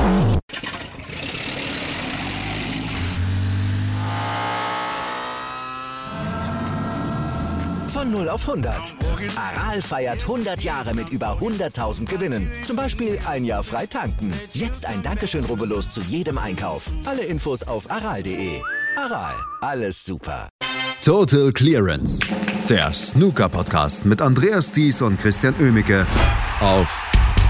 Von 0 auf 100. Aral feiert 100 Jahre mit über 100.000 Gewinnen. Zum Beispiel ein Jahr frei tanken. Jetzt ein Dankeschön, rubbellos zu jedem Einkauf. Alle Infos auf aral.de. Aral, alles super. Total Clearance. Der Snooker-Podcast mit Andreas Thies und Christian Oemicke auf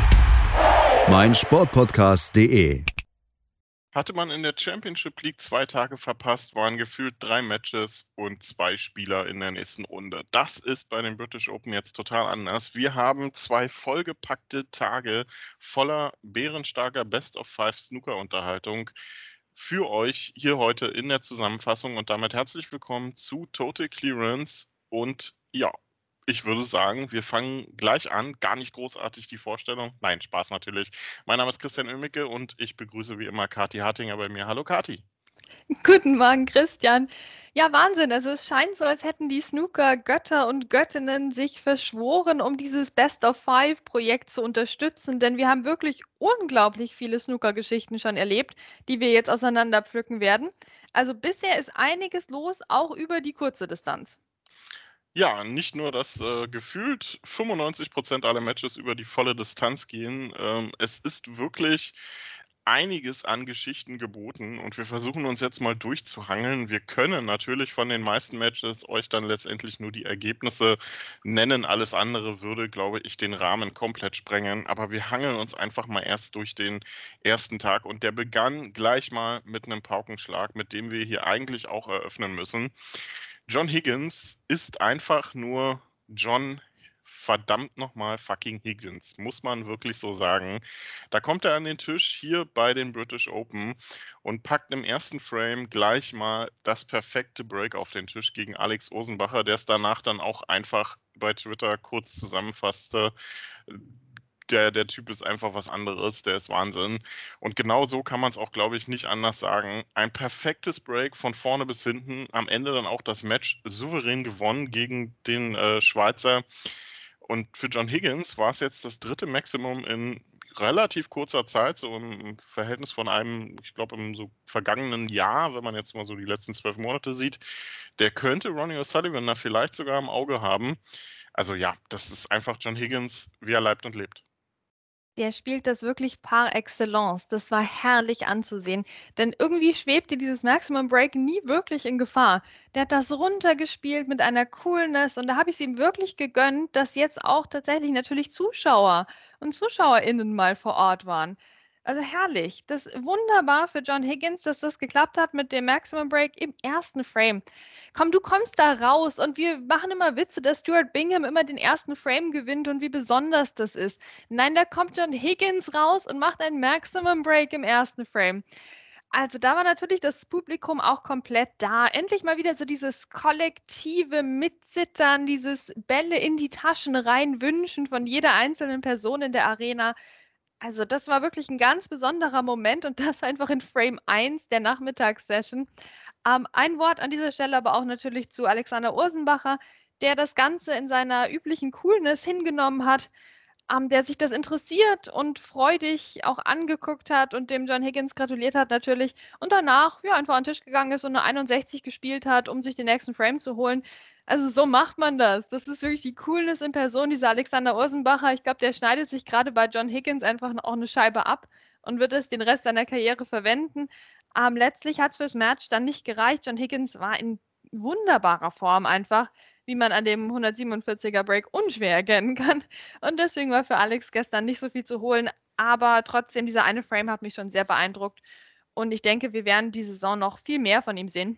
meinsportpodcast.de. Hatte man in der Championship League 2 Tage verpasst, waren gefühlt 3 Matches und 2 Spieler in der nächsten Runde. Das ist bei den British Open jetzt total anders. Wir haben 2 vollgepackte Tage voller bärenstarker Best-of-5 Snooker-Unterhaltung für euch hier heute in der Zusammenfassung und damit herzlich willkommen zu Total Clearance und ja, ich würde sagen, wir fangen gleich an. Gar nicht großartig die Vorstellung. Nein, Spaß natürlich. Mein Name ist Christian Oemicke und ich begrüße wie immer Kathi Hartinger bei mir. Hallo Kathi. Guten Morgen, Christian. Ja, Wahnsinn. Also es scheint so, als hätten die Snooker-Götter und Göttinnen sich verschworen, um dieses Best-of-5-Projekt zu unterstützen. Denn wir haben wirklich unglaublich viele Snooker-Geschichten schon erlebt, die wir jetzt auseinanderpflücken werden. Also bisher ist einiges los, auch über die kurze Distanz. Ja, nicht nur, dass gefühlt 95% aller Matches über die volle Distanz gehen. Es ist wirklich einiges an Geschichten geboten und wir versuchen uns jetzt mal durchzuhangeln. Wir können natürlich von den meisten Matches euch dann letztendlich nur die Ergebnisse nennen. Alles andere würde, glaube ich, den Rahmen komplett sprengen. Aber wir hangeln uns einfach mal erst durch den ersten Tag und der begann gleich mal mit einem Paukenschlag, mit dem wir hier eigentlich auch eröffnen müssen. John Higgins ist einfach nur John verdammt nochmal fucking Higgins, muss man wirklich so sagen. Da kommt er an den Tisch hier bei den British Open und packt im ersten Frame gleich mal das perfekte Break auf den Tisch gegen Alex Osenbacher, der es danach dann auch einfach bei Twitter kurz zusammenfasste. Der Typ ist einfach was anderes, der ist Wahnsinn. Und genau so kann man es auch, glaube ich, nicht anders sagen. Ein perfektes Break von vorne bis hinten. Am Ende dann auch das Match souverän gewonnen gegen den Schweizer. Und für John Higgins war es jetzt das 3. Maximum in relativ kurzer Zeit, so im Verhältnis von einem, ich glaube, im so vergangenen Jahr, wenn man jetzt mal so die letzten 12 Monate sieht. Der könnte Ronnie O'Sullivan da vielleicht sogar im Auge haben. Also ja, das ist einfach John Higgins, wie er leibt und lebt. Der spielt das wirklich par excellence. Das war herrlich anzusehen. Denn irgendwie schwebte dieses Maximum Break nie wirklich in Gefahr. Der hat das runtergespielt mit einer Coolness und da habe ich es ihm wirklich gegönnt, dass jetzt auch tatsächlich natürlich Zuschauer und ZuschauerInnen mal vor Ort waren. Also herrlich. Das ist wunderbar für John Higgins, dass das geklappt hat mit dem Maximum Break im ersten Frame. Komm, du kommst da raus und wir machen immer Witze, dass Stuart Bingham immer den ersten Frame gewinnt und wie besonders das ist. Nein, da kommt John Higgins raus und macht einen Maximum Break im ersten Frame. Also da war natürlich das Publikum auch komplett da. Endlich mal wieder so dieses kollektive Mitzittern, dieses Bälle in die Taschen rein wünschen von jeder einzelnen Person in der Arena. Also das war wirklich ein ganz besonderer Moment und das einfach in Frame 1 der Nachmittagssession. Ein Wort an dieser Stelle aber auch natürlich zu Alexander Ursenbacher, der das Ganze in seiner üblichen Coolness hingenommen hat, der sich das interessiert und freudig auch angeguckt hat und dem John Higgins gratuliert hat natürlich und danach ja einfach an den Tisch gegangen ist und eine 61 gespielt hat, um sich den nächsten Frame zu holen. Also so macht man das. Das ist wirklich die Coolness in Person, dieser Alexander Ursenbacher. Ich glaube, der schneidet sich gerade bei John Higgins einfach auch eine Scheibe ab und wird es den Rest seiner Karriere verwenden. Letztlich hat es fürs Match dann nicht gereicht. John Higgins war in wunderbarer Form einfach, wie man an dem 147er Break unschwer erkennen kann. Und deswegen war für Alex gestern nicht so viel zu holen. Aber trotzdem, dieser eine Frame hat mich schon sehr beeindruckt. Und ich denke, wir werden die Saison noch viel mehr von ihm sehen.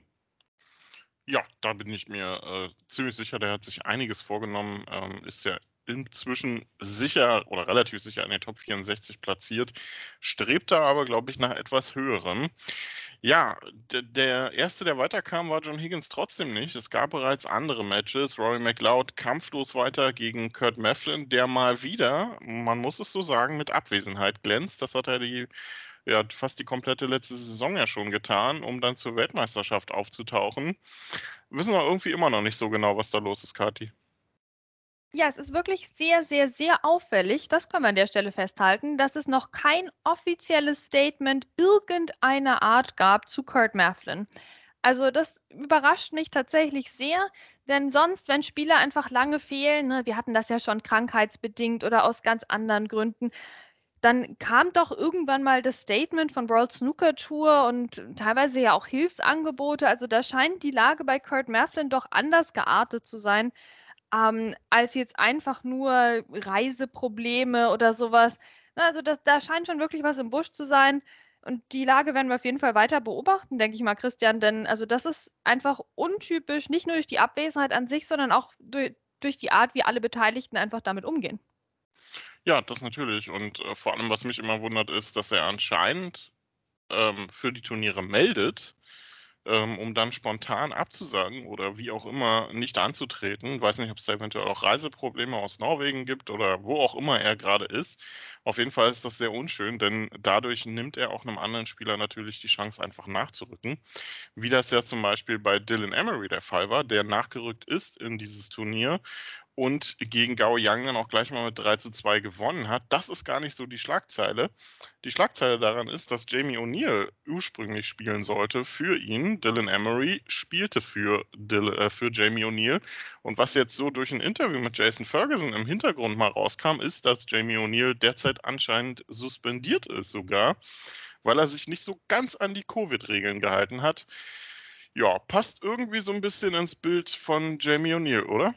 Ja, da bin ich mir ziemlich sicher, der hat sich einiges vorgenommen, ist ja inzwischen sicher oder relativ sicher in den Top 64 platziert, strebt da aber, glaube ich, nach etwas Höherem. Ja, der Erste, der weiterkam, war John Higgins trotzdem nicht. Es gab bereits andere Matches. Rory McLeod kampflos weiter gegen Kurt Mefflin, der mal wieder, man muss es so sagen, mit Abwesenheit glänzt. Das hat er fast die komplette letzte Saison ja schon getan, um dann zur Weltmeisterschaft aufzutauchen. Wissen wir irgendwie immer noch nicht so genau, was da los ist, Kathi. Ja, es ist wirklich sehr, sehr, sehr auffällig, das können wir an der Stelle festhalten, dass es noch kein offizielles Statement irgendeiner Art gab zu Kurt Maflin. Also das überrascht mich tatsächlich sehr, denn sonst, wenn Spieler einfach lange fehlen, ne, wir hatten das ja schon krankheitsbedingt oder aus ganz anderen Gründen, dann kam doch irgendwann mal das Statement von World Snooker Tour und teilweise ja auch Hilfsangebote. Also da scheint die Lage bei Kurt Maflin doch anders geartet zu sein, als jetzt einfach nur Reiseprobleme oder sowas. Na, also da scheint schon wirklich was im Busch zu sein. Und die Lage werden wir auf jeden Fall weiter beobachten, denke ich mal, Christian. Denn also das ist einfach untypisch, nicht nur durch die Abwesenheit an sich, sondern auch durch die Art, wie alle Beteiligten einfach damit umgehen. Ja, das natürlich. Und vor allem, was mich immer wundert, ist, dass er anscheinend für die Turniere meldet, um dann spontan abzusagen oder wie auch immer nicht anzutreten. Ich weiß nicht, ob es da eventuell auch Reiseprobleme aus Norwegen gibt oder wo auch immer er gerade ist. Auf jeden Fall ist das sehr unschön, denn dadurch nimmt er auch einem anderen Spieler natürlich die Chance, einfach nachzurücken. Wie das ja zum Beispiel bei Dylan Emery der Fall war, der nachgerückt ist in dieses Turnier und gegen Gao Yang dann auch gleich mal mit 3:2 gewonnen hat. Das ist gar nicht so die Schlagzeile. Die Schlagzeile daran ist, dass Jamie O'Neill ursprünglich spielen sollte für ihn. Dylan Emery spielte für Jamie O'Neill. Und was jetzt so durch ein Interview mit Jason Ferguson im Hintergrund mal rauskam, ist, dass Jamie O'Neill derzeit anscheinend suspendiert ist sogar, weil er sich nicht so ganz an die Covid-Regeln gehalten hat. Ja, passt irgendwie so ein bisschen ins Bild von Jamie O'Neill, oder?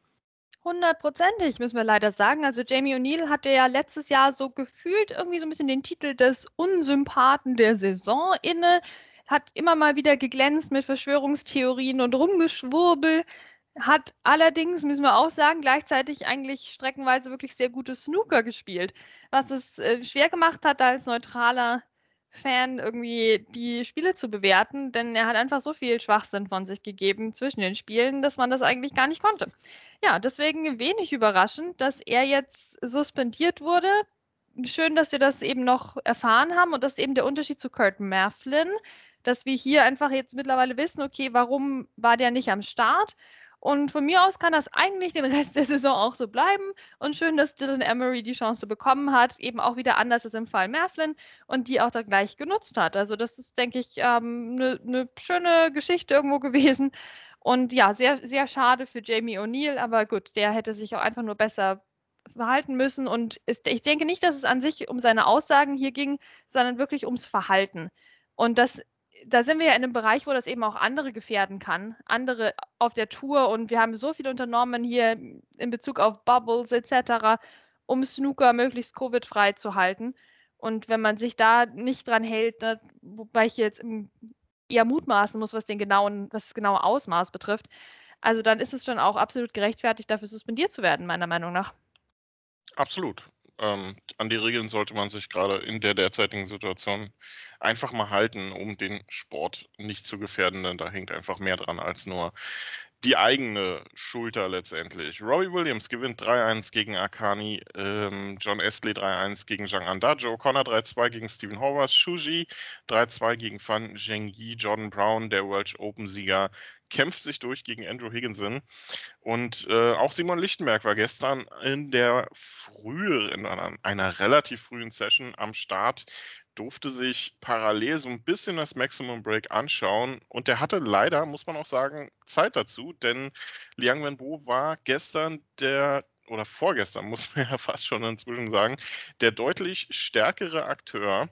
100%ig, müssen wir leider sagen. Also Jamie O'Neill hatte ja letztes Jahr so gefühlt irgendwie so ein bisschen den Titel des Unsympathen der Saison inne, hat immer mal wieder geglänzt mit Verschwörungstheorien und Rumgeschwurbel, hat allerdings, müssen wir auch sagen, gleichzeitig eigentlich streckenweise wirklich sehr gutes Snooker gespielt, was es schwer gemacht hat, als neutraler Fan irgendwie die Spiele zu bewerten, denn er hat einfach so viel Schwachsinn von sich gegeben zwischen den Spielen, dass man das eigentlich gar nicht konnte. Ja, deswegen wenig überraschend, dass er jetzt suspendiert wurde. Schön, dass wir das eben noch erfahren haben und das ist eben der Unterschied zu Kurt Maflin, dass wir hier einfach jetzt mittlerweile wissen, okay, warum war der nicht am Start? Und von mir aus kann das eigentlich den Rest der Saison auch so bleiben. Und schön, dass Dylan Emery die Chance bekommen hat, eben auch wieder anders als im Fall Maflin und die auch da gleich genutzt hat. Also das ist, denke ich, eine schöne Geschichte irgendwo gewesen. Und ja, sehr, sehr schade für Jamie O'Neill, aber gut, der hätte sich auch einfach nur besser verhalten müssen. Und ich denke nicht, dass es an sich um seine Aussagen hier ging, sondern wirklich ums Verhalten. Und da sind wir ja in einem Bereich, wo das eben auch andere gefährden kann, andere auf der Tour. Und wir haben so viel unternommen hier in Bezug auf Bubbles etc., um Snooker möglichst Covid-frei zu halten. Und wenn man sich da nicht dran hält, ne, wobei ich jetzt eher mutmaßen muss, was das genaue Ausmaß betrifft, also dann ist es schon auch absolut gerechtfertigt, dafür suspendiert zu werden, meiner Meinung nach. Absolut. An die Regeln sollte man sich gerade in der derzeitigen Situation einfach mal halten, um den Sport nicht zu gefährden, denn da hängt einfach mehr dran als nur die eigene Schulter letztendlich. Robbie Williams gewinnt 3:1 gegen Akani, John Astley 3:1 gegen Zhang Anda, Joe Connor 3:2 gegen Stephen Horvath, Shuji 3:2 gegen Fan Zhengyi, Jordan Brown, der Welsh Open-Sieger, kämpft sich durch gegen Andrew Higginson. Und auch Simon Lichtenberg war gestern in einer relativ frühen Session am Start, durfte sich parallel so ein bisschen das Maximum Break anschauen und der hatte leider, muss man auch sagen, Zeit dazu, denn Liang Wenbo war oder vorgestern, muss man ja fast schon inzwischen sagen, der deutlich stärkere Akteur.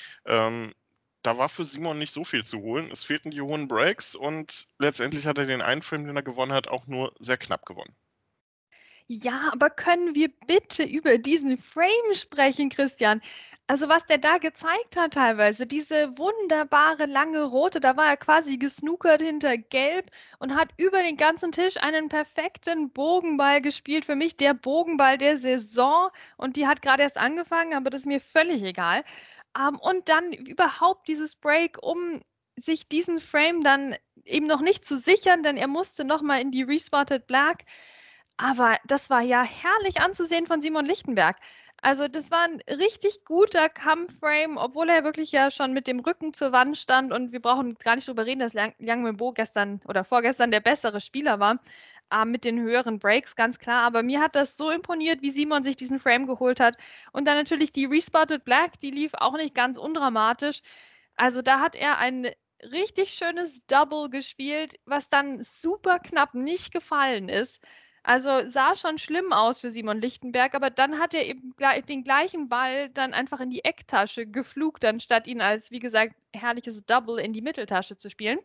Da war für Simon nicht so viel zu holen. Es fehlten die hohen Breaks und letztendlich hat er den einen Frame, den er gewonnen hat, auch nur sehr knapp gewonnen. Ja, aber können wir bitte über diesen Frame sprechen, Christian? Also was der da gezeigt hat teilweise, diese wunderbare lange rote, da war er quasi gesnookert hinter Gelb und hat über den ganzen Tisch einen perfekten Bogenball gespielt. Für mich der Bogenball der Saison und die hat gerade erst angefangen, aber das ist mir völlig egal. Und dann überhaupt dieses Break, um sich diesen Frame dann eben noch nicht zu sichern, denn er musste nochmal in die Respotted Black. Aber das war ja herrlich anzusehen von Simon Lichtenberg. Also das war ein richtig guter Kampfframe, obwohl er wirklich ja schon mit dem Rücken zur Wand stand und wir brauchen gar nicht drüber reden, dass Liang Wenbo gestern oder vorgestern der bessere Spieler war. mit den höheren Breaks, ganz klar. Aber mir hat das so imponiert, wie Simon sich diesen Frame geholt hat. Und dann natürlich die Respotted Black, die lief auch nicht ganz undramatisch. Also da hat er ein richtig schönes Double gespielt, was dann super knapp nicht gefallen ist. Also sah schon schlimm aus für Simon Lichtenberg, aber dann hat er eben den gleichen Ball dann einfach in die Ecktasche geflugt, anstatt ihn als, wie gesagt, herrliches Double in die Mitteltasche zu spielen.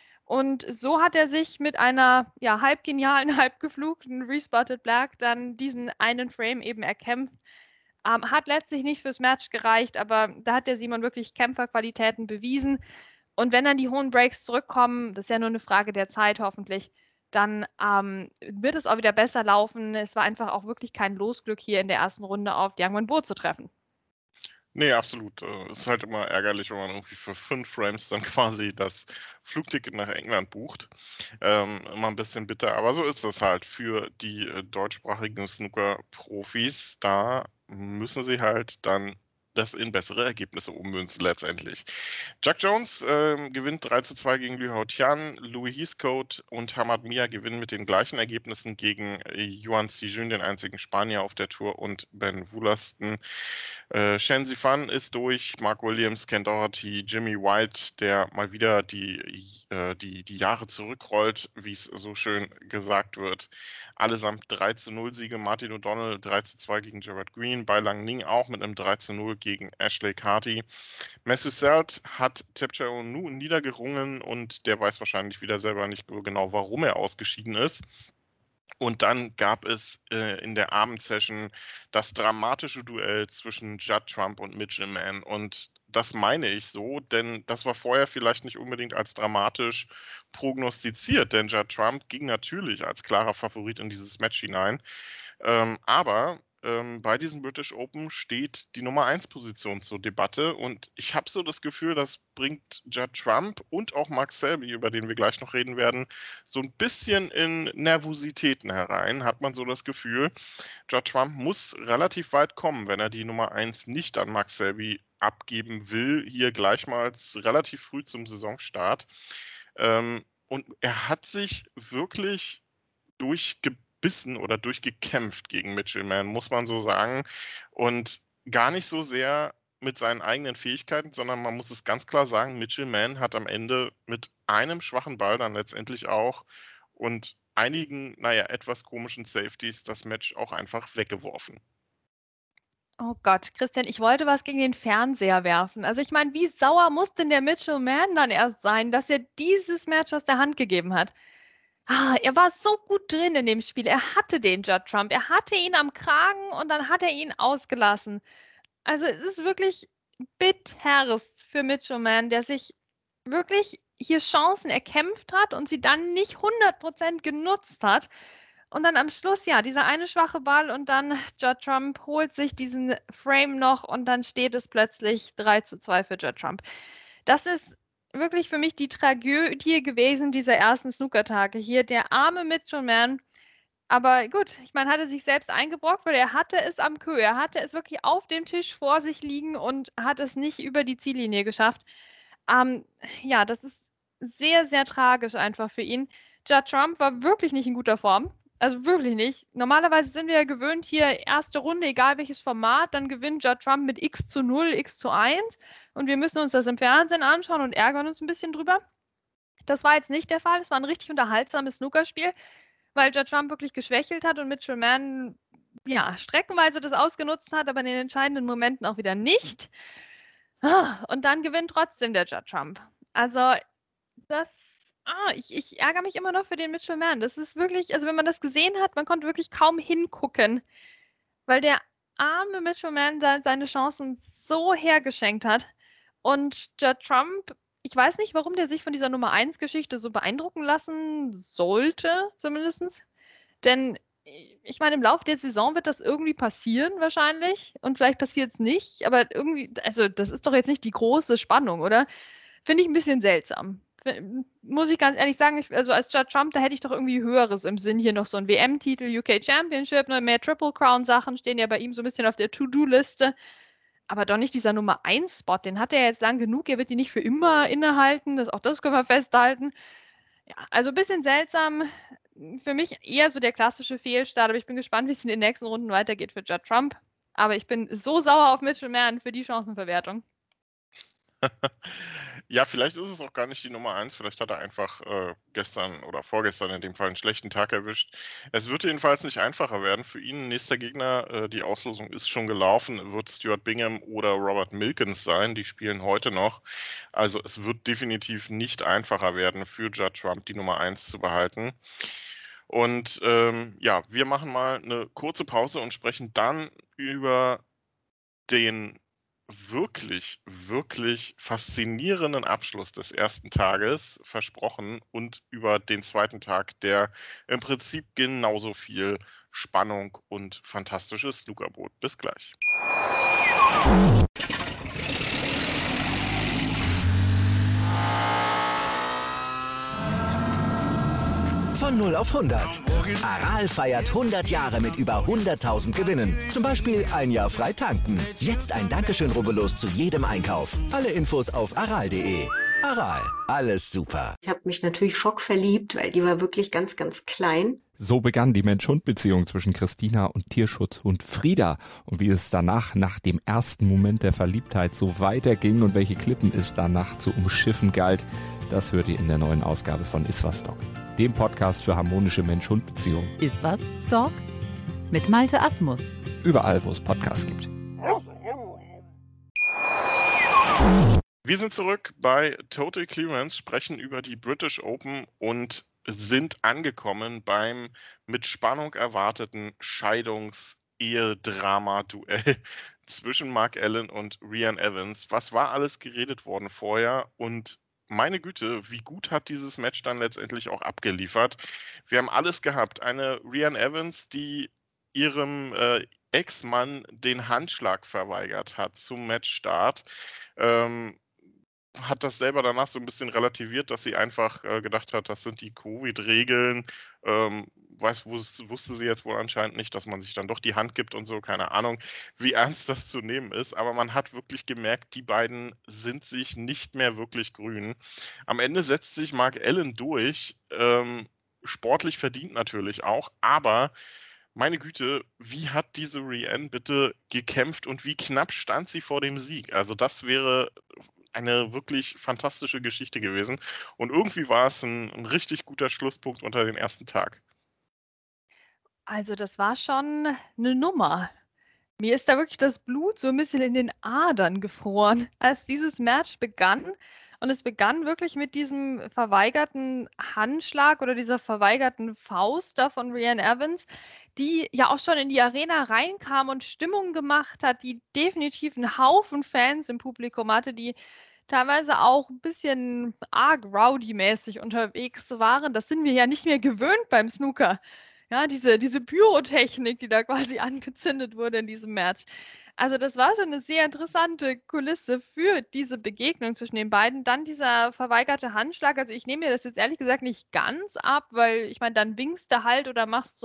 Und so hat er sich mit einer halb genialen, halb geflugten Respotted Black dann diesen einen Frame eben erkämpft. Hat letztlich nicht fürs Match gereicht, aber da hat der Simon wirklich Kämpferqualitäten bewiesen. Und wenn dann die hohen Breaks zurückkommen, das ist ja nur eine Frage der Zeit hoffentlich, dann wird es auch wieder besser laufen. Es war einfach auch wirklich kein Losglück hier in der ersten Runde auf Yang Wenbo zu treffen. Nee, absolut. Ist halt immer ärgerlich, wenn man irgendwie für 5 Frames dann quasi das Flugticket nach England bucht. Immer ein bisschen bitter, aber so ist das halt für die deutschsprachigen Snooker-Profis. Da müssen sie halt dann das in bessere Ergebnisse ummünzen letztendlich. Jack Jones gewinnt 3:2 gegen Liu Haotian, Louis Heathcote und Hamad Mia gewinnen mit den gleichen Ergebnissen gegen Yuan Xijun, den einzigen Spanier auf der Tour, und Ben Woollaston. Shen Zifan ist durch, Mark Williams, Ken Doherty, Jimmy White, der mal wieder die Jahre zurückrollt, wie es so schön gesagt wird. Allesamt 3:0 Siege. Martin O'Donnell 3:2 gegen Gerard Green, Bai Lang Ning auch mit einem 3:0 gegen Ashley Carty. Matthew Selt hat Tapchao Nu niedergerungen und der weiß wahrscheinlich wieder selber nicht genau, warum er ausgeschieden ist. Und dann gab es in der Abendsession das dramatische Duell zwischen Judd Trump und Mitchell Mann. Und das meine ich so, denn das war vorher vielleicht nicht unbedingt als dramatisch prognostiziert, denn Judd Trump ging natürlich als klarer Favorit in dieses Match hinein. Aber bei diesem British Open steht die Nummer 1 Position zur Debatte und ich habe so das Gefühl, das bringt Judd Trump und auch Mark Selby, über den wir gleich noch reden werden, so ein bisschen in Nervositäten herein, hat man so das Gefühl. Judd Trump muss relativ weit kommen, wenn er die Nummer 1 nicht an Mark Selby abgeben will, hier gleich mal relativ früh zum Saisonstart. Und er hat sich wirklich durchgebissen oder durchgekämpft gegen Mitchell Mann, muss man so sagen. Und gar nicht so sehr mit seinen eigenen Fähigkeiten, sondern man muss es ganz klar sagen, Mitchell Mann hat am Ende mit einem schwachen Ball dann letztendlich auch und einigen, etwas komischen Safeties das Match auch einfach weggeworfen. Oh Gott, Christian, ich wollte was gegen den Fernseher werfen. Also ich meine, wie sauer muss denn der Mitchell Mann dann erst sein, dass er dieses Match aus der Hand gegeben hat? Er war so gut drin in dem Spiel. Er hatte den Judd Trump. Er hatte ihn am Kragen und dann hat er ihn ausgelassen. Also es ist wirklich bitterst für Mitchell Mann, der sich wirklich hier Chancen erkämpft hat und sie dann nicht 100% genutzt hat. Und dann am Schluss, dieser eine schwache Ball und dann Judd Trump holt sich diesen Frame noch und dann steht es plötzlich 3:2 für Judd Trump. Das ist wirklich für mich die Tragödie gewesen dieser ersten Snookertage hier. Der arme Mitchell Mann. Aber gut, ich meine, hat er sich selbst eingebrockt, weil er hatte es am Queue. Er hatte es wirklich auf dem Tisch vor sich liegen und hat es nicht über die Ziellinie geschafft. Das ist sehr, sehr tragisch einfach für ihn. Judd Trump war wirklich nicht in guter Form. Also wirklich nicht. Normalerweise sind wir ja gewöhnt, hier erste Runde, egal welches Format, dann gewinnt Judd Trump mit X:0, X:1 und wir müssen uns das im Fernsehen anschauen und ärgern uns ein bisschen drüber. Das war jetzt nicht der Fall. Es war ein richtig unterhaltsames Snookerspiel, weil Judd Trump wirklich geschwächelt hat und Mitchell Mann streckenweise das ausgenutzt hat, aber in den entscheidenden Momenten auch wieder nicht. Und dann gewinnt trotzdem der Judd Trump. Also ich ärgere mich immer noch für den Mitchell Mann. Das ist wirklich, also wenn man das gesehen hat, man konnte wirklich kaum hingucken, weil der arme Mitchell Mann seine Chancen so hergeschenkt hat. Und Judd Trump, ich weiß nicht, warum der sich von dieser Nummer 1 Geschichte so beeindrucken lassen sollte, zumindest. Denn ich meine, im Laufe der Saison wird das irgendwie passieren wahrscheinlich und vielleicht passiert es nicht, aber irgendwie, also das ist doch jetzt nicht die große Spannung, oder? Finde ich ein bisschen seltsam. Muss ich ganz ehrlich sagen, also als Judd Trump, da hätte ich doch irgendwie Höheres im Sinn. Hier noch so ein WM-Titel, UK Championship, mehr Triple Crown Sachen stehen ja bei ihm so ein bisschen auf der To-Do-Liste. Aber doch nicht dieser Nummer 1 Spot, den hat er jetzt lang genug, er wird die nicht für immer innehalten, auch das können wir festhalten. Ja, also ein bisschen seltsam. für mich eher so der klassische Fehlstart, aber ich bin gespannt, wie es in den nächsten Runden weitergeht für Judd Trump. Aber ich bin so sauer auf Mitchell Mann für die Chancenverwertung. Ja, vielleicht ist es auch gar nicht die Nummer 1. Vielleicht hat er einfach gestern oder vorgestern in dem Fall einen schlechten Tag erwischt. Es wird jedenfalls nicht einfacher werden für ihn. Nächster Gegner, die Auslosung ist schon gelaufen, wird Stuart Bingham oder Robert Milkins sein. Die spielen heute noch. Also es wird definitiv nicht einfacher werden für Judd Trump, die Nummer 1 zu behalten. Und ja, wir machen mal eine kurze Pause und sprechen dann über den wirklich, wirklich faszinierenden Abschluss des ersten Tages, versprochen, und über den zweiten Tag, der im Prinzip genauso viel Spannung und fantastisches Snooker bot. Bis gleich. Von 0 auf 100. Aral feiert 100 Jahre mit über 100.000 Gewinnen. Zum Beispiel ein Jahr frei tanken. Jetzt ein Dankeschön, rubbellos zu jedem Einkauf. Alle Infos auf aral.de. Aral, alles super. Ich habe mich natürlich schockverliebt, weil die war wirklich ganz, ganz klein. So begann die Mensch-Hund-Beziehung zwischen Christina und Tierschutzhund Frieda. Und wie es danach, nach dem ersten Moment der Verliebtheit, so weiterging und welche Klippen es danach zu umschiffen galt, das hört ihr in der neuen Ausgabe von Iswas Dog, dem Podcast für harmonische Mensch-Hund-Beziehungen. Iswas Dog mit Malte Asmus. Überall, wo es Podcasts gibt. Wir sind zurück bei Total Clearance, sprechen über die British Open und sind angekommen beim mit Spannung erwarteten Scheidungs-Ehedrama-Duell zwischen Mark Allen und Rhian Evans. Was war alles geredet worden vorher? Und meine Güte, wie gut hat dieses Match dann letztendlich auch abgeliefert? Wir haben alles gehabt. Eine Rhian Evans, die ihrem Ex-Mann den Handschlag verweigert hat zum Matchstart. Hat das selber danach so ein bisschen relativiert, dass sie einfach gedacht hat, das sind die Covid-Regeln. Wusste sie jetzt wohl anscheinend nicht, dass man sich dann doch die Hand gibt und so, keine Ahnung, wie ernst das zu nehmen ist. Aber man hat wirklich gemerkt, die beiden sind sich nicht mehr wirklich grün. Am Ende setzt sich Mark Allen durch, sportlich verdient natürlich auch, aber meine Güte, wie hat diese Rhian bitte gekämpft und wie knapp stand sie vor dem Sieg? Also das wäre eine wirklich fantastische Geschichte gewesen. Und irgendwie war es ein richtig guter Schlusspunkt unter den ersten Tag. Also das war schon eine Nummer. Mir ist da wirklich das Blut so ein bisschen in den Adern gefroren, als dieses Match begann. Und es begann wirklich mit diesem verweigerten Handschlag oder dieser verweigerten Faust da von Rhian Evans, die ja auch schon in die Arena reinkam und Stimmung gemacht hat, die definitiv einen Haufen Fans im Publikum hatte, die teilweise auch ein bisschen arg rowdy-mäßig unterwegs waren. Das sind wir ja nicht mehr gewöhnt beim Snooker. Ja, diese Pyrotechnik, die da quasi angezündet wurde in diesem Match. Also das war schon eine sehr interessante Kulisse für diese Begegnung zwischen den beiden. Dann dieser verweigerte Handschlag. Also ich nehme mir das jetzt ehrlich gesagt nicht ganz ab, weil ich meine, dann winkst du halt oder machst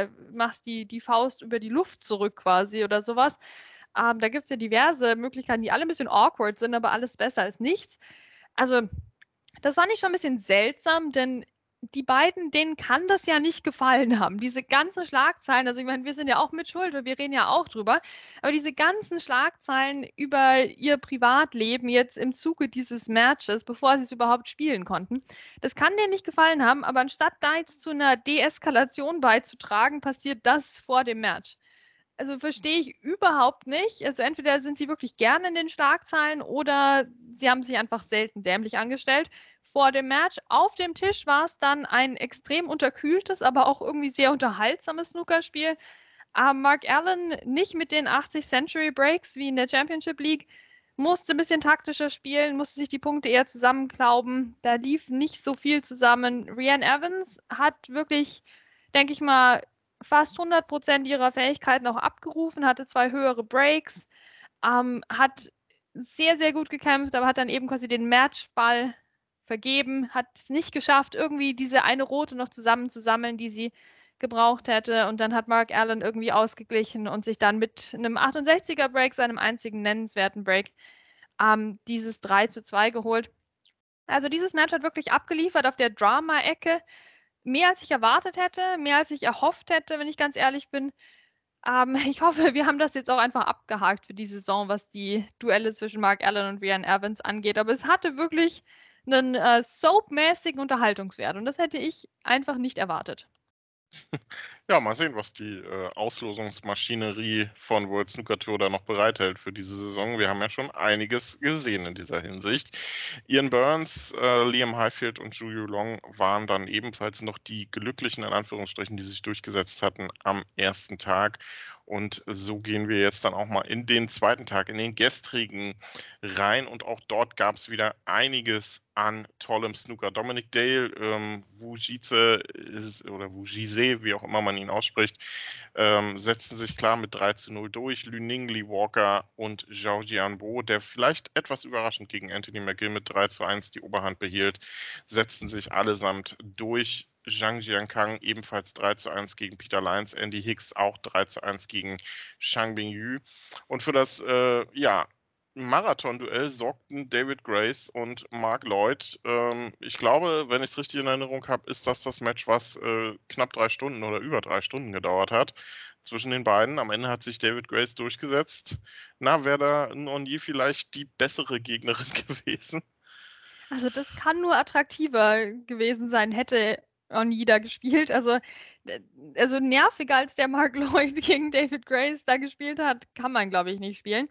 die Faust über die Luft zurück quasi oder sowas. Da gibt es ja diverse Möglichkeiten, die alle ein bisschen awkward sind, aber alles besser als nichts. Also das fand ich schon ein bisschen seltsam, denn die beiden, denen kann das ja nicht gefallen haben. Diese ganzen Schlagzeilen, also ich meine, wir sind ja auch mit schuld, weil wir reden ja auch drüber, aber diese ganzen Schlagzeilen über ihr Privatleben jetzt im Zuge dieses Matches, bevor sie es überhaupt spielen konnten, das kann denen nicht gefallen haben, aber anstatt da jetzt zu einer Deeskalation beizutragen, passiert das vor dem Match. Also verstehe ich überhaupt nicht. Also entweder sind sie wirklich gerne in den Schlagzeilen oder sie haben sich einfach selten dämlich angestellt. Vor dem Match auf dem Tisch war es dann ein extrem unterkühltes, aber auch irgendwie sehr unterhaltsames Snookerspiel. Mark Allen nicht mit den 80 Century Breaks wie in der Championship League, musste ein bisschen taktischer spielen, musste sich die Punkte eher zusammenklauben. Da lief nicht so viel zusammen. Rhian Evans hat wirklich, denke ich mal, fast 100% ihrer Fähigkeiten auch abgerufen, hatte 2 höhere Breaks, hat sehr, sehr gut gekämpft, aber hat dann eben quasi den Matchball vergeben, hat es nicht geschafft, irgendwie diese eine rote noch zusammenzusammeln, die sie gebraucht hätte. Und dann hat Mark Allen irgendwie ausgeglichen und sich dann mit einem 68er Break, seinem einzigen nennenswerten Break, dieses 3:2 geholt. Also dieses Match hat wirklich abgeliefert auf der Drama-Ecke. mehr als ich erwartet hätte, mehr als ich erhofft hätte, wenn ich ganz ehrlich bin. Ich hoffe, wir haben das jetzt auch einfach abgehakt für die Saison, was die Duelle zwischen Mark Allen und Ryan Evans angeht. Aber es hatte wirklich einen soapmäßigen Unterhaltungswert und das hätte ich einfach nicht erwartet. Ja, mal sehen, was die Auslosungsmaschinerie von World Snooker Tour da noch bereithält für diese Saison. Wir haben ja schon einiges gesehen in dieser Hinsicht. Ian Burns, Liam Highfield und Zhu Yulong waren dann ebenfalls noch die Glücklichen, in Anführungsstrichen, die sich durchgesetzt hatten am ersten Tag. Und so gehen wir jetzt dann auch mal in den zweiten Tag, in den gestrigen rein. Und auch dort gab es wieder einiges an tollem Snooker. Dominic Dale, Wujice oder Wujice, wie auch immer man ihn ausspricht, setzten sich klar mit 3:0 durch. Lü Ning, Lee Walker und Zhao Jianbo, der vielleicht etwas überraschend gegen Anthony McGill mit 3:1 die Oberhand behielt, setzten sich allesamt durch. Zhang Jiankang ebenfalls 3:1 gegen Peter Lyons, Andy Hicks auch 3:1 gegen Shang Bingyu. Und für das Marathon-Duell sorgten David Grace und Mark Lloyd. Ich glaube, wenn ich es richtig in Erinnerung habe, ist das Match, was knapp 3 Stunden oder über 3 Stunden gedauert hat zwischen den beiden. Am Ende hat sich David Grace durchgesetzt. Na, wäre da Onyi vielleicht die bessere Gegnerin gewesen? Also das kann nur attraktiver gewesen sein, hätte Onyi da gespielt. Also nerviger als der Mark Lloyd gegen David Grace da gespielt hat, kann man, glaube ich, nicht spielen.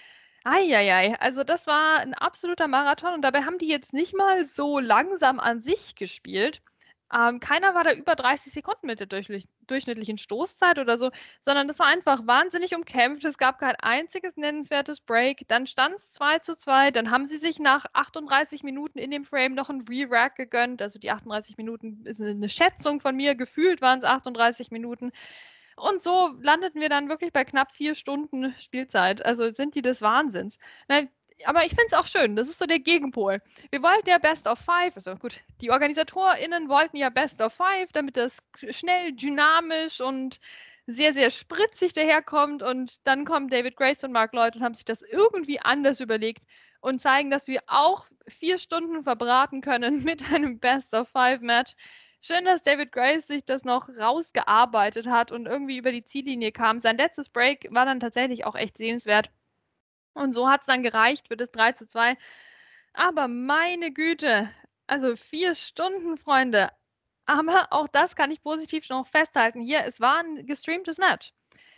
Eieiei, also das war ein absoluter Marathon und dabei haben die jetzt nicht mal so langsam an sich gespielt. Keiner war da über 30 Sekunden mit der durchschnittlichen Stoßzeit oder so, sondern das war einfach wahnsinnig umkämpft. Es gab kein einziges nennenswertes Break. Dann stand es 2:2. Dann haben sie sich nach 38 Minuten in dem Frame noch einen Re-Rack gegönnt. Also die 38 Minuten ist eine Schätzung von mir. Gefühlt waren es 38 Minuten. Und so landeten wir dann wirklich bei knapp 4 Stunden Spielzeit. Also sind die des Wahnsinns. Aber ich finde es auch schön, das ist so der Gegenpol. Wir wollten ja Best of Five, also gut, die OrganisatorInnen wollten ja Best of Five, damit das schnell, dynamisch und sehr, sehr spritzig daherkommt und dann kommen David Grace und Mark Lloyd und haben sich das irgendwie anders überlegt und zeigen, dass wir auch 4 Stunden verbraten können mit einem Best of Five Match. Schön, dass David Grace sich das noch rausgearbeitet hat und irgendwie über die Ziellinie kam. Sein letztes Break war dann tatsächlich auch echt sehenswert. Und so hat es dann gereicht für das 3:2. Aber meine Güte, also 4 Stunden, Freunde. Aber auch das kann ich positiv noch festhalten. Hier, es war ein gestreamtes Match.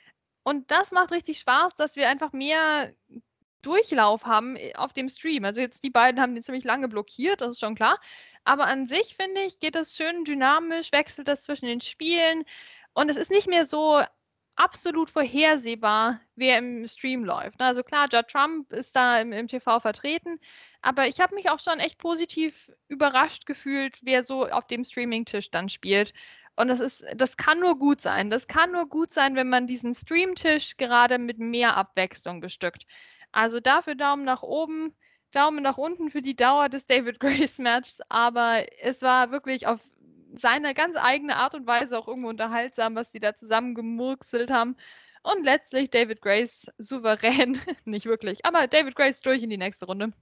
Und das macht richtig Spaß, dass wir einfach mehr Durchlauf haben auf dem Stream. Also jetzt die beiden haben den ziemlich lange blockiert, das ist schon klar. Aber an sich, finde ich, geht das schön dynamisch, wechselt das zwischen den Spielen. Und es ist nicht mehr so absolut vorhersehbar, wer im Stream läuft. Also klar, Judd Trump ist da im TV vertreten, aber ich habe mich auch schon echt positiv überrascht gefühlt, wer so auf dem Streaming-Tisch dann spielt. Und das kann nur gut sein. Das kann nur gut sein, wenn man diesen Stream-Tisch gerade mit mehr Abwechslung bestückt. Also dafür Daumen nach oben, Daumen nach unten für die Dauer des David Grace Matches, aber es war wirklich auf seine ganz eigene Art und Weise auch irgendwo unterhaltsam, was die da zusammen gemurkselt haben. Und letztlich David Grace souverän, nicht wirklich, aber David Grace durch in die nächste Runde.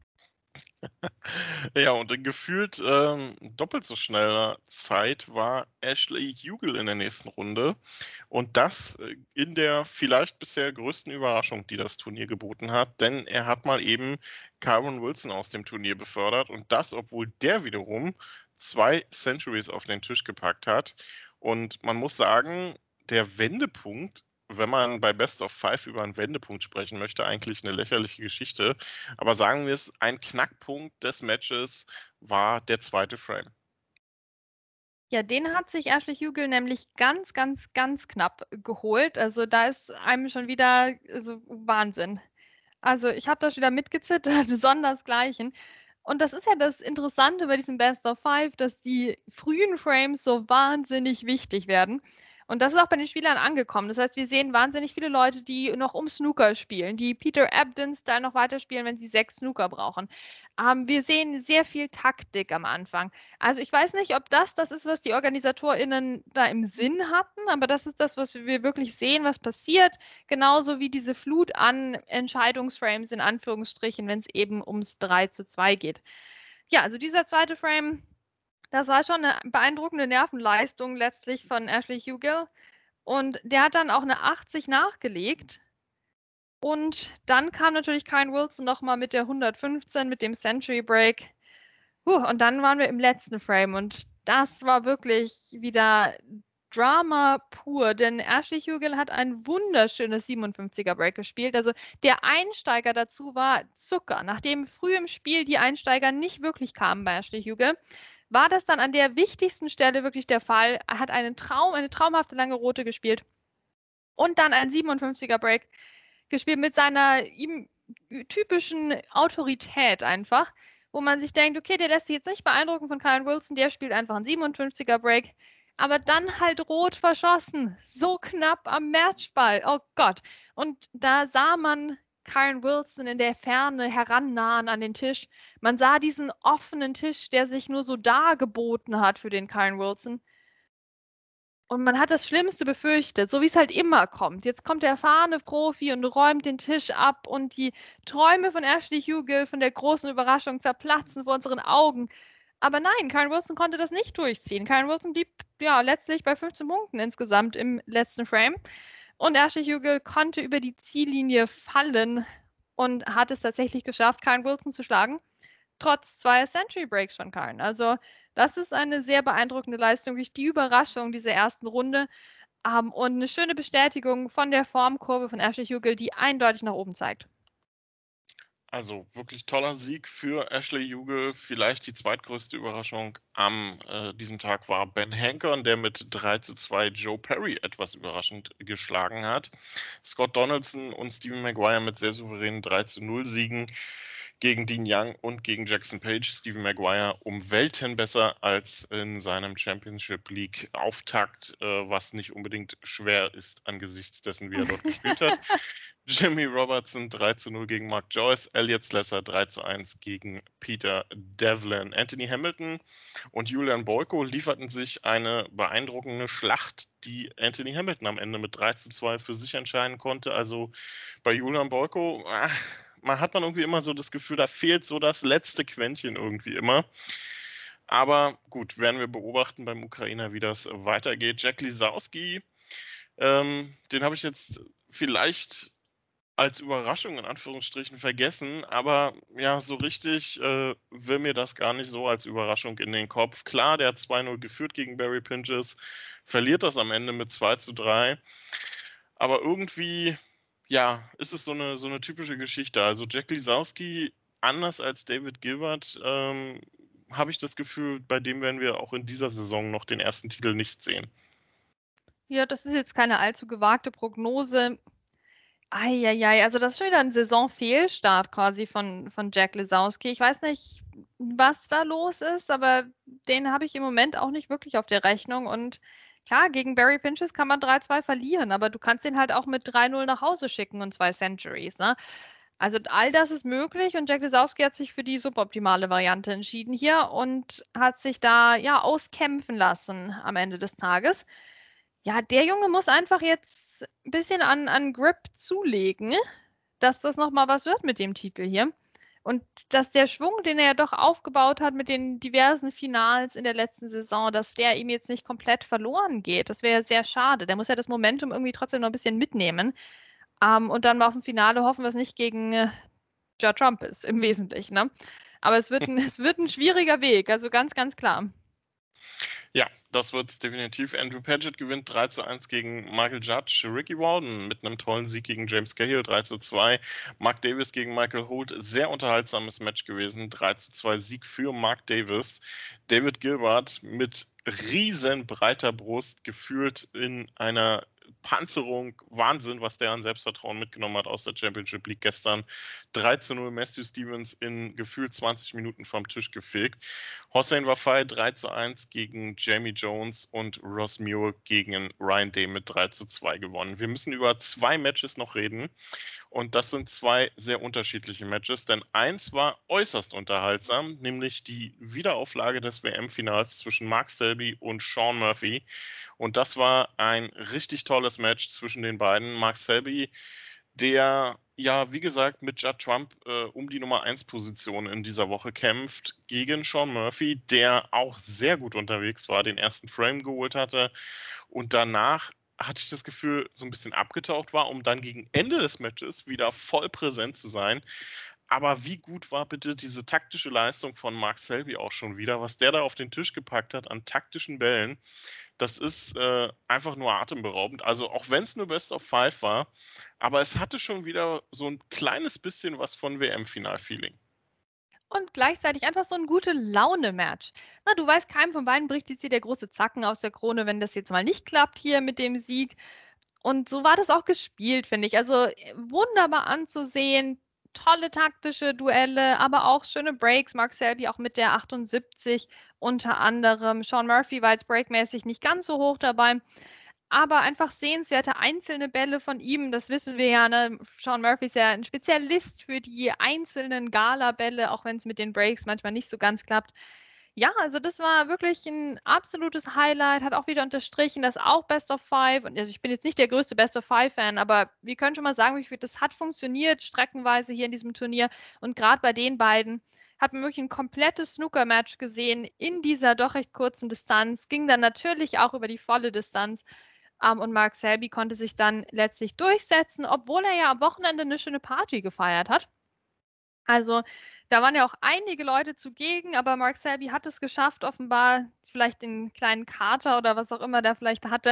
Ja, und in gefühlt doppelt so schneller Zeit war Ashley Hugel in der nächsten Runde. Und das in der vielleicht bisher größten Überraschung, die das Turnier geboten hat. Denn er hat mal eben Kyron Wilson aus dem Turnier befördert. Und das, obwohl der wiederum 2 Centuries auf den Tisch gepackt hat. Und man muss sagen, der Wendepunkt, wenn man bei Best of Five über einen Wendepunkt sprechen möchte, eigentlich eine lächerliche Geschichte. Aber sagen wir es, ein Knackpunkt des Matches war der zweite Frame. Ja, den hat sich Ashley Hugel nämlich ganz, ganz, ganz knapp geholt. Also da ist einem schon wieder Wahnsinn. Also ich habe das wieder mitgezittert, sondersgleichen. Und das ist ja das Interessante bei diesem Best of Five, dass die frühen Frames so wahnsinnig wichtig werden. Und das ist auch bei den Spielern angekommen. Das heißt, wir sehen wahnsinnig viele Leute, die noch um Snooker spielen, die Peter Ebdon-Style noch weiterspielen, wenn sie 6 Snooker brauchen. Wir sehen sehr viel Taktik am Anfang. Also ich weiß nicht, ob das ist, was die OrganisatorInnen da im Sinn hatten, aber das ist das, was wir wirklich sehen, was passiert. Genauso wie diese Flut an Entscheidungsframes in Anführungsstrichen, wenn es eben ums 3:2 geht. Ja, also dieser zweite Frame Das war schon eine beeindruckende Nervenleistung letztlich von Ashley Hugill. Und der hat dann auch eine 80 nachgelegt. Und dann kam natürlich Kyle Wilson nochmal mit der 115, mit dem Century Break. Und dann waren wir im letzten Frame und das war wirklich wieder Drama pur, denn Ashley Hugill hat ein wunderschönes 57er Break gespielt. Also der Einsteiger dazu war Zucker. Nachdem früh im Spiel die Einsteiger nicht wirklich kamen bei Ashley Hugill, war das dann an der wichtigsten Stelle wirklich der Fall. Er hat eine traumhafte lange Rote gespielt und dann ein 57er Break gespielt mit seiner ihm typischen Autorität einfach, wo man sich denkt, okay, der lässt sich jetzt nicht beeindrucken von Kyle Wilson, der spielt einfach einen 57er Break, aber dann halt rot verschossen, so knapp am Matchball, oh Gott. Und da sah man Kyle Wilson in der Ferne herannahen an den Tisch. Man sah diesen offenen Tisch, der sich nur so dargeboten hat für den Kyle Wilson. Und man hat das Schlimmste befürchtet, so wie es halt immer kommt. Jetzt kommt der erfahrene Profi und räumt den Tisch ab und die Träume von Ashley Hugill von der großen Überraschung zerplatzen vor unseren Augen. Aber nein, Kyle Wilson konnte das nicht durchziehen. Kyle Wilson blieb ja letztlich bei 15 Punkten insgesamt im letzten Frame. Und Ashley Hugill konnte über die Ziellinie fallen und hat es tatsächlich geschafft, Kyle Wilson zu schlagen, trotz 2 Century Breaks von Kyle. Also das ist eine sehr beeindruckende Leistung, durch die Überraschung dieser ersten Runde und eine schöne Bestätigung von der Formkurve von Ashley Hugill, die eindeutig nach oben zeigt. Also wirklich toller Sieg für Ashley Hugill. Vielleicht die zweitgrößte Überraschung an diesem Tag war Ben Hankern, der mit 3:2 Joe Perry etwas überraschend geschlagen hat. Scott Donaldson und Stephen Maguire mit sehr souveränen 3:0 Siegen gegen Dean Young und gegen Jackson Page. Stephen Maguire um Welten besser als in seinem Championship League Auftakt, was nicht unbedingt schwer ist angesichts dessen, wie er dort gespielt hat. Jimmy Robertson 3:0 gegen Mark Joyce, Elliot Slesser 3:1 gegen Peter Devlin. Anthony Hamilton und Julian Boyko lieferten sich eine beeindruckende Schlacht, die Anthony Hamilton am Ende mit 3:2 für sich entscheiden konnte. Also bei Julian Boyko hat man irgendwie immer so das Gefühl, da fehlt so das letzte Quäntchen irgendwie immer. Aber gut, werden wir beobachten beim Ukrainer, wie das weitergeht. Jack Lisowski, den habe ich jetzt vielleicht als Überraschung in Anführungsstrichen vergessen, aber ja, so richtig will mir das gar nicht so als Überraschung in den Kopf. Klar, der hat 2:0 geführt gegen Barry Pinches, verliert das am Ende mit 2:3, aber irgendwie, ja, ist es so eine typische Geschichte. Also Jack Lisowski, anders als David Gilbert, habe ich das Gefühl, bei dem werden wir auch in dieser Saison noch den ersten Titel nicht sehen. Ja, das ist jetzt keine allzu gewagte Prognose. Eieiei, also das ist schon wieder ein Saisonfehlstart quasi von Jack Lisowski. Ich weiß nicht, was da los ist, aber den habe ich im Moment auch nicht wirklich auf der Rechnung. Und klar, gegen Barry Pinches kann man 3:2 verlieren, aber du kannst den halt auch mit 3:0 nach Hause schicken und 2 Centuries, ne? Also all das ist möglich und Jack Lisowski hat sich für die suboptimale Variante entschieden hier und hat sich da ja auskämpfen lassen am Ende des Tages. Ja, der Junge muss einfach jetzt ein bisschen an Grip zulegen, dass das nochmal was wird mit dem Titel hier. Und dass der Schwung, den er ja doch aufgebaut hat mit den diversen Finals in der letzten Saison, dass der ihm jetzt nicht komplett verloren geht. Das wäre ja sehr schade. Der muss ja das Momentum irgendwie trotzdem noch ein bisschen mitnehmen. Und dann mal auf dem Finale hoffen wir es nicht gegen Ja Trump ist, im Wesentlichen. Ne? Aber es wird ein schwieriger Weg, also ganz, ganz klar. Ja, das wird's definitiv. Andrew Paget gewinnt 3:1 gegen Michael Judge. Ricky Walden mit einem tollen Sieg gegen James Cahill 3:2. Mark Davis gegen Michael Holt. Sehr unterhaltsames Match gewesen. 3:2 Sieg für Mark Davis. David Gilbert mit riesenbreiter Brust, gefühlt in einer Panzerung. Wahnsinn, was der an Selbstvertrauen mitgenommen hat aus der Championship League gestern. 3:0 Matthew Stevens in gefühlt 20 Minuten vom Tisch gefegt. Hossein Wafai 3:1 gegen Jamie Jones und Ross Muir gegen Ryan Day mit 3:2 gewonnen. Wir müssen über 2 Matches noch reden. Und das sind 2 sehr unterschiedliche Matches, denn eins war äußerst unterhaltsam, nämlich die Wiederauflage des WM-Finals zwischen Mark Selby und Sean Murphy. Und das war ein richtig tolles Match zwischen den beiden. Mark Selby, der ja, wie gesagt, mit Judd Trump um die Nummer 1 Position in dieser Woche kämpft, gegen Sean Murphy, der auch sehr gut unterwegs war, den ersten Frame geholt hatte und danach hatte ich das Gefühl, so ein bisschen abgetaucht war, um dann gegen Ende des Matches wieder voll präsent zu sein. Aber wie gut war bitte diese taktische Leistung von Mark Selby auch schon wieder, was der da auf den Tisch gepackt hat an taktischen Bällen, das ist einfach nur atemberaubend. Also auch wenn es nur Best of 5 war, aber es hatte schon wieder so ein kleines bisschen was von WM-Final-Feeling. Und gleichzeitig einfach so ein gute Laune-Match. Na, du weißt, keinem von beiden bricht jetzt hier der große Zacken aus der Krone, wenn das jetzt mal nicht klappt hier mit dem Sieg. Und so war das auch gespielt, finde ich. Also wunderbar anzusehen, tolle taktische Duelle, aber auch schöne Breaks. Mark Selby auch mit der 78 unter anderem. Sean Murphy war jetzt breakmäßig nicht ganz so hoch dabei. Aber einfach sehenswerte einzelne Bälle von ihm, das wissen wir ja, ne? Sean Murphy ist ja ein Spezialist für die einzelnen Gala-Bälle, auch wenn es mit den Breaks manchmal nicht so ganz klappt. Ja, also das war wirklich ein absolutes Highlight, hat auch wieder unterstrichen, dass auch Best of 5, und also ich bin jetzt nicht der größte Best of 5-Fan, aber wir können schon mal sagen, das hat funktioniert streckenweise hier in diesem Turnier und gerade bei den beiden hat man wirklich ein komplettes Snooker-Match gesehen in dieser doch recht kurzen Distanz, ging dann natürlich auch über die volle Distanz. Und Mark Selby konnte sich dann letztlich durchsetzen, obwohl er ja am Wochenende eine schöne Party gefeiert hat. Also da waren ja auch einige Leute zugegen, aber Mark Selby hat es geschafft, offenbar vielleicht den kleinen Kater oder was auch immer der vielleicht hatte,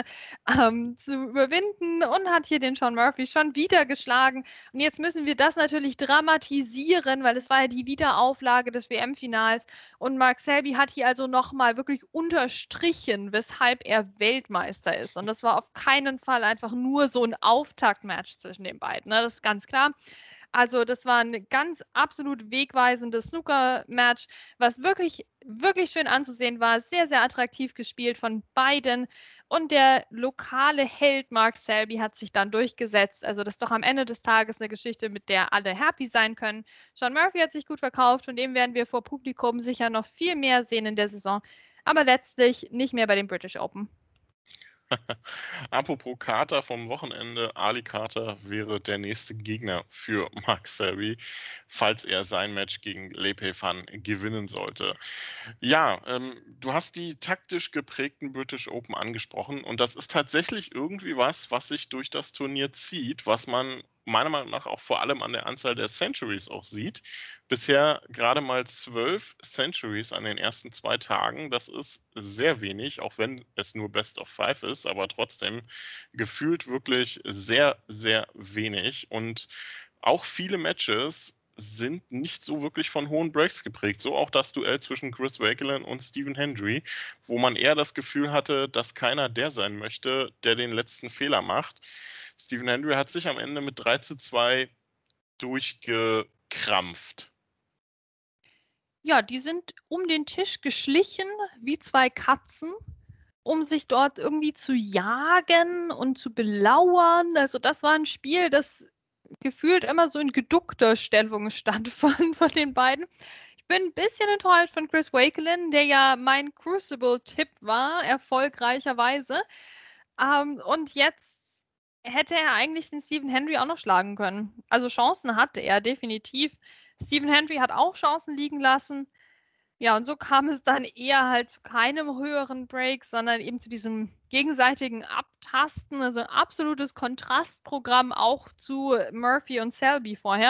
zu überwinden und hat hier den Sean Murphy schon wieder geschlagen. Und jetzt müssen wir das natürlich dramatisieren, weil es war ja die Wiederauflage des WM-Finals und Mark Selby hat hier also nochmal wirklich unterstrichen, weshalb er Weltmeister ist. Und das war auf keinen Fall einfach nur so ein Auftaktmatch zwischen den beiden, ne? Das ist ganz klar. Also das war ein ganz absolut wegweisendes Snooker-Match, was wirklich, wirklich schön anzusehen war. Sehr, sehr attraktiv gespielt von beiden. Und der lokale Held Mark Selby hat sich dann durchgesetzt. Also das ist doch am Ende des Tages eine Geschichte, mit der alle happy sein können. Sean Murphy hat sich gut verkauft, von dem werden wir vor Publikum sicher noch viel mehr sehen in der Saison. Aber letztlich nicht mehr bei den British Open. Apropos Carter vom Wochenende, Ali Carter wäre der nächste Gegner für Mark Selby, falls er sein Match gegen Lei Pei Fan gewinnen sollte. Ja, du hast die taktisch geprägten British Open angesprochen und das ist tatsächlich irgendwie was sich durch das Turnier zieht, was man meiner Meinung nach auch vor allem an der Anzahl der Centuries auch sieht. Bisher gerade mal 12 Centuries an den ersten 2 Tagen. Das ist sehr wenig, auch wenn es nur Best of 5 ist, aber trotzdem gefühlt wirklich sehr, sehr wenig. Und auch viele Matches sind nicht so wirklich von hohen Breaks geprägt. So auch das Duell zwischen Chris Wakelin und Stephen Hendry, wo man eher das Gefühl hatte, dass keiner der sein möchte, der den letzten Fehler macht. Stephen Hendry hat sich am Ende mit 3:2 durchgekrampft. Ja, die sind um den Tisch geschlichen wie 2 Katzen, um sich dort irgendwie zu jagen und zu belauern. Also das war ein Spiel, das gefühlt immer so in geduckter Stellung stand von den beiden. Ich bin ein bisschen enttäuscht von Chris Wakelin, der ja mein Crucible-Tipp war, erfolgreicherweise. Und jetzt hätte er eigentlich den Stephen Hendry auch noch schlagen können. Also Chancen hatte er definitiv. Stephen Hendry hat auch Chancen liegen lassen. Ja, und so kam es dann eher halt zu keinem höheren Break, sondern eben zu diesem gegenseitigen Abtasten, also ein absolutes Kontrastprogramm auch zu Murphy und Selby vorher.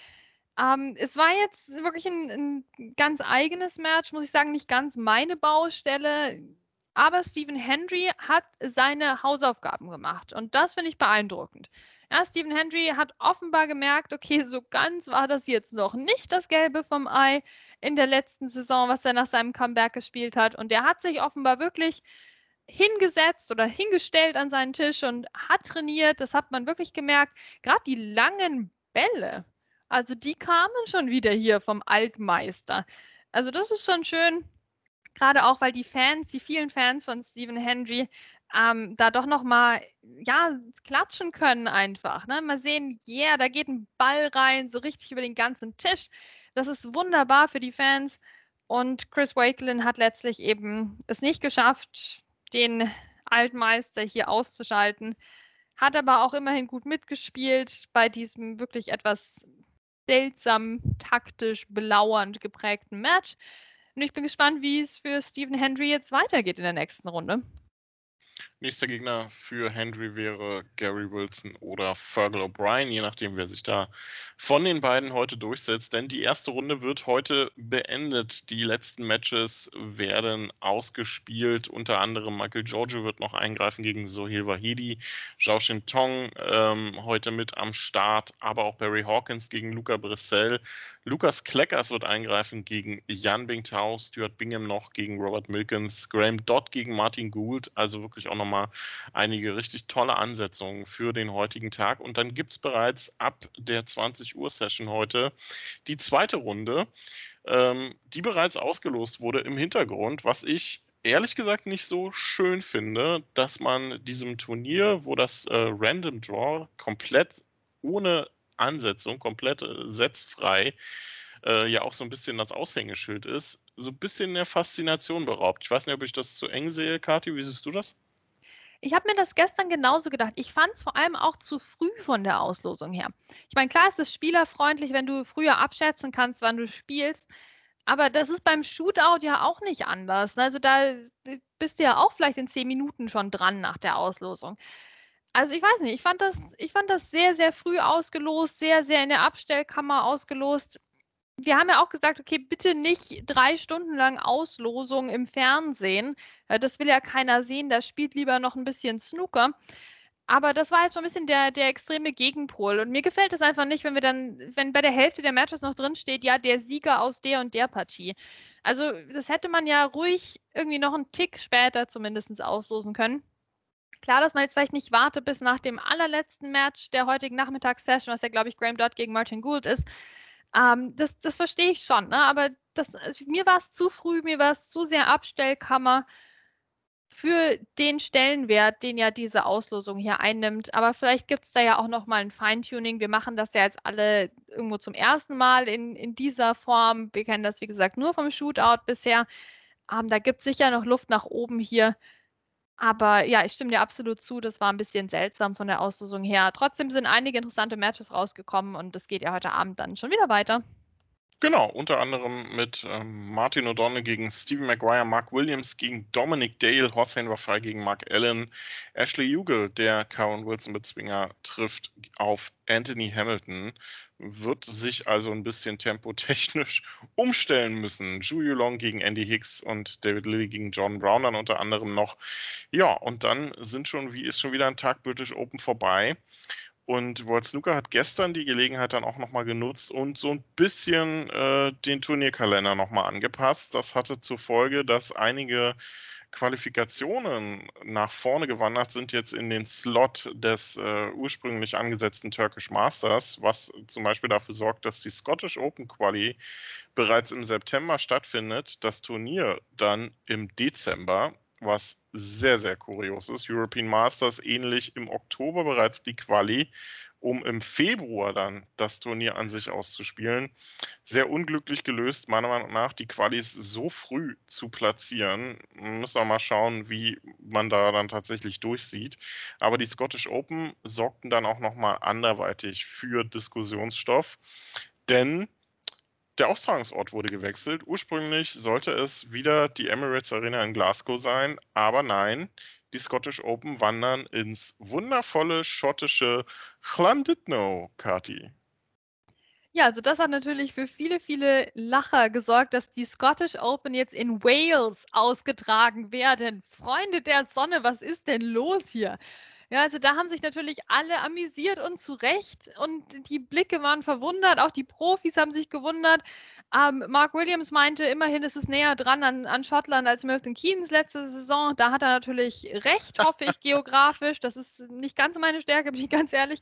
Es war jetzt wirklich ein ganz eigenes Match, muss ich sagen, nicht ganz meine Baustelle. Aber Stephen Hendry hat seine Hausaufgaben gemacht und das finde ich beeindruckend. Ja, Stephen Hendry hat offenbar gemerkt, okay, so ganz war das jetzt noch nicht das Gelbe vom Ei in der letzten Saison, was er nach seinem Comeback gespielt hat. Und er hat sich offenbar wirklich hingesetzt oder hingestellt an seinen Tisch und hat trainiert. Das hat man wirklich gemerkt. Gerade die langen Bälle, also die kamen schon wieder hier vom Altmeister. Also das ist schon schön. Gerade auch, weil die vielen Fans von Stephen Hendry da doch nochmal, ja, klatschen können einfach. Ne? Mal sehen, da geht ein Ball rein, so richtig über den ganzen Tisch. Das ist wunderbar für die Fans. Und Chris Wakelin hat letztlich eben es nicht geschafft, den Altmeister hier auszuschalten. hat aber auch immerhin gut mitgespielt bei diesem wirklich etwas seltsam, taktisch, belauernd geprägten Match. Und ich bin gespannt, wie es für Stephen Hendry jetzt weitergeht in der nächsten Runde. Nächster Gegner für Hendry wäre Gary Wilson oder Fergal O'Brien, je nachdem, wer sich da von den beiden heute durchsetzt. Denn die erste Runde wird heute beendet. Die letzten Matches werden ausgespielt. Unter anderem Michael Giorgio wird noch eingreifen gegen Sohail Vahidi. Zhao Shintong heute mit am Start, aber auch Barry Hawkins gegen Luca Brissell. Lukas Kleckers wird eingreifen gegen Yan Bingtao, Stuart Bingham noch gegen Robert Milkins, Graham Dodd gegen Martin Gould, also wirklich auch nochmal einige richtig tolle Ansetzungen für den heutigen Tag. Und dann gibt es bereits ab der 20 Uhr Session heute die zweite Runde, die bereits ausgelost wurde im Hintergrund, was ich ehrlich gesagt nicht so schön finde, dass man diesem Turnier, wo das Random Draw komplett ohne Ansetzung, komplett setzfrei, ja auch so ein bisschen das Aushängeschild ist, so ein bisschen der Faszination beraubt. Ich weiß nicht, ob ich das zu eng sehe, Kathi, wie siehst du das? Ich habe mir das gestern genauso gedacht. Ich fand es vor allem auch zu früh von der Auslosung her. Ich meine, klar ist es spielerfreundlich, wenn du früher abschätzen kannst, wann du spielst, aber das ist beim Shootout ja auch nicht anders. Also da bist du ja auch vielleicht in 10 Minuten schon dran nach der Auslosung. Also ich weiß nicht, ich fand das sehr, sehr früh ausgelost, sehr, sehr in der Abstellkammer ausgelost. Wir haben ja auch gesagt, okay, bitte nicht 3 Stunden lang Auslosung im Fernsehen. Das will ja keiner sehen, da spielt lieber noch ein bisschen Snooker. Aber das war jetzt schon ein bisschen der extreme Gegenpol. Und mir gefällt es einfach nicht, wenn bei der Hälfte der Matches noch drin steht, ja, der Sieger aus der und der Partie. Also das hätte man ja ruhig irgendwie noch einen Tick später zumindest auslosen können. Klar, dass man jetzt vielleicht nicht wartet bis nach dem allerletzten Match der heutigen Nachmittagssession, was ja, glaube ich, Graham Dodd gegen Martin Gould ist. Das verstehe ich schon, ne? Aber mir war es zu früh, mir war es zu sehr Abstellkammer für den Stellenwert, den ja diese Auslosung hier einnimmt. Aber vielleicht gibt es da ja auch nochmal ein Feintuning. Wir machen das ja jetzt alle irgendwo zum ersten Mal in dieser Form. Wir kennen das, wie gesagt, nur vom Shootout bisher. Da gibt es sicher noch Luft nach oben hier. Aber ja, ich stimme dir absolut zu, das war ein bisschen seltsam von der Auslosung her. Trotzdem sind einige interessante Matches rausgekommen und es geht ja heute Abend dann schon wieder weiter. Genau, unter anderem mit Martin O'Donnell gegen Stephen Maguire, Mark Williams gegen Dominic Dale, Hossein Wafai gegen Mark Allen, Ashley Ugal, der Karen Wilson-Bezwinger, trifft auf Anthony Hamilton, wird sich also ein bisschen tempotechnisch umstellen müssen. Zhu Yulong gegen Andy Hicks und David Lilly gegen John Brown dann unter anderem noch. Ja, und dann ist schon wieder ein Tag British Open vorbei. Und World Snooker hat gestern die Gelegenheit dann auch nochmal genutzt und so ein bisschen den Turnierkalender nochmal angepasst. Das hatte zur Folge, dass einige Qualifikationen nach vorne gewandert sind jetzt in den Slot des ursprünglich angesetzten Turkish Masters, was zum Beispiel dafür sorgt, dass die Scottish Open Quali bereits im September stattfindet, das Turnier dann im Dezember, was sehr, sehr kurios ist. European Masters ähnlich im Oktober bereits die Quali, um im Februar dann das Turnier an sich auszuspielen. Sehr unglücklich gelöst, meiner Meinung nach, die Qualis so früh zu platzieren. Man muss auch mal schauen, wie man da dann tatsächlich durchsieht. Aber die Scottish Open sorgten dann auch nochmal anderweitig für Diskussionsstoff, denn der Austragungsort wurde gewechselt. Ursprünglich sollte es wieder die Emirates Arena in Glasgow sein, aber nein, die Scottish Open wandern ins wundervolle schottische Llandudno, Kathi. Ja, also das hat natürlich für viele, viele Lacher gesorgt, dass die Scottish Open jetzt in Wales ausgetragen werden. Freunde der Sonne, was ist denn los hier? Ja, also da haben sich natürlich alle amüsiert und zu Recht und die Blicke waren verwundert, auch die Profis haben sich gewundert. Mark Williams meinte, immerhin ist es näher dran an Schottland als Milton Keynes letzte Saison. Da hat er natürlich recht, hoffe ich, geografisch. Das ist nicht ganz meine Stärke, bin ich ganz ehrlich.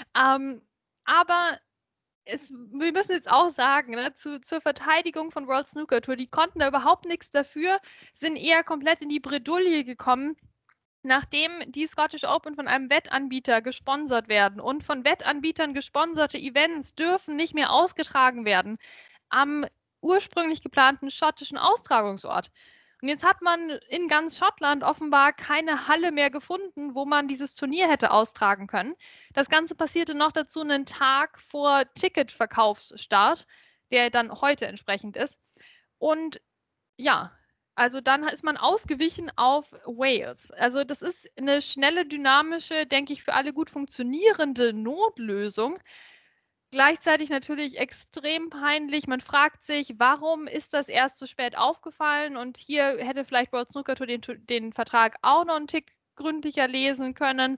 Aber wir müssen jetzt auch sagen, ne, zur Verteidigung von World Snooker Tour, die konnten da überhaupt nichts dafür, sind eher komplett in die Bredouille gekommen, nachdem die Scottish Open von einem Wettanbieter gesponsert werden. Und von Wettanbietern gesponserte Events dürfen nicht mehr ausgetragen werden am ursprünglich geplanten schottischen Austragungsort. Und jetzt hat man in ganz Schottland offenbar keine Halle mehr gefunden, wo man dieses Turnier hätte austragen können. Das Ganze passierte noch dazu einen Tag vor Ticketverkaufsstart, der dann heute entsprechend ist. Und ja, also dann ist man ausgewichen auf Wales. Also das ist eine schnelle, dynamische, denke ich, für alle gut funktionierende Notlösung. Gleichzeitig natürlich extrem peinlich. Man fragt sich, warum ist das erst so spät aufgefallen? Und hier hätte vielleicht World Snooker Tour den Vertrag auch noch einen Tick gründlicher lesen können.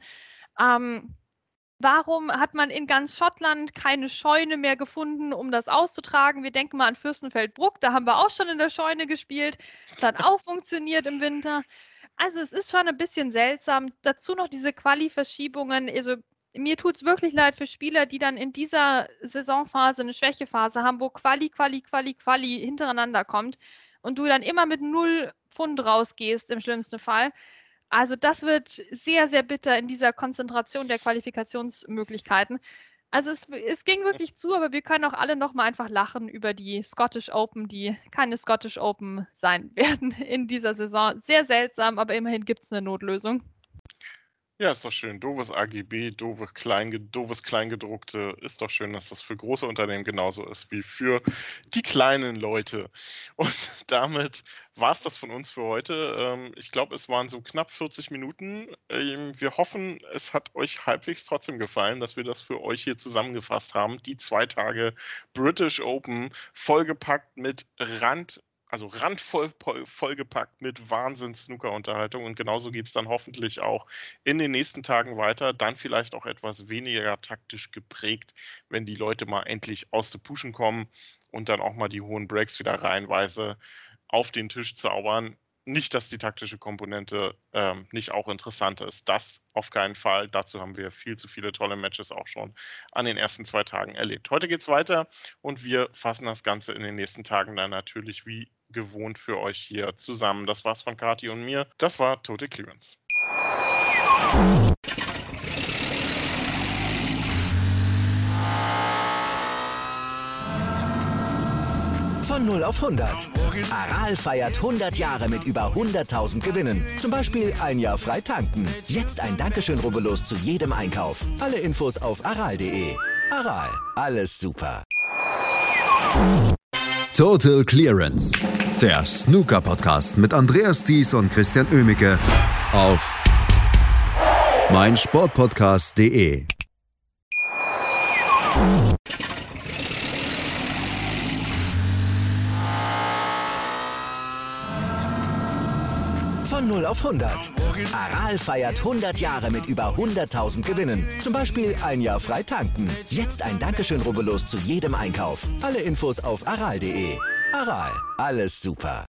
Warum hat man in ganz Schottland keine Scheune mehr gefunden, um das auszutragen? Wir denken mal an Fürstenfeldbruck, da haben wir auch schon in der Scheune gespielt. Das hat auch funktioniert im Winter. Also es ist schon ein bisschen seltsam. Dazu noch diese Quali-Verschiebungen. Also mir tut es wirklich leid für Spieler, die dann in dieser Saisonphase eine Schwächephase haben, wo Quali hintereinander kommt und du dann immer mit 0 Pfund rausgehst im schlimmsten Fall. Also das wird sehr, sehr bitter in dieser Konzentration der Qualifikationsmöglichkeiten. Also es ging wirklich zu, aber wir können auch alle nochmal einfach lachen über die Scottish Open, die keine Scottish Open sein werden in dieser Saison. Sehr seltsam, aber immerhin gibt es eine Notlösung. Ja, ist doch schön. Doofes AGB, doofes Kleingedruckte. Ist doch schön, dass das für große Unternehmen genauso ist wie für die kleinen Leute. Und damit war es das von uns für heute. Ich glaube, es waren so knapp 40 Minuten. Wir hoffen, es hat euch halbwegs trotzdem gefallen, dass wir das für euch hier zusammengefasst haben. Die 2 Tage British Open, vollgepackt mit vollgepackt mit Wahnsinns-Snooker-Unterhaltung, und genauso geht es dann hoffentlich auch in den nächsten Tagen weiter, dann vielleicht auch etwas weniger taktisch geprägt, wenn die Leute mal endlich aus der Puschen kommen und dann auch mal die hohen Breaks wieder reihenweise auf den Tisch zaubern. Nicht, dass die taktische Komponente nicht auch interessant ist. Das auf keinen Fall. Dazu haben wir viel zu viele tolle Matches auch schon an den ersten 2 Tagen erlebt. Heute geht's weiter und wir fassen das Ganze in den nächsten Tagen dann natürlich wie gewohnt für euch hier zusammen. Das war's von Kati und mir. Das war Total Clearance. Von 0 auf 100. Aral feiert 100 Jahre mit über 100.000 Gewinnen. Zum Beispiel ein Jahr frei tanken. Jetzt ein Dankeschön, rubbellos zu jedem Einkauf. Alle Infos auf aral.de. Aral, alles super. Total Clearance. Der Snooker-Podcast mit Andreas Thies und Christian Oemicke auf meinsportpodcast.de. Von 0 auf 100. Aral feiert 100 Jahre mit über 100.000 Gewinnen. Zum Beispiel ein Jahr frei tanken. Jetzt ein Dankeschön, rubbellos zu jedem Einkauf. Alle Infos auf aral.de. Aral, alles super.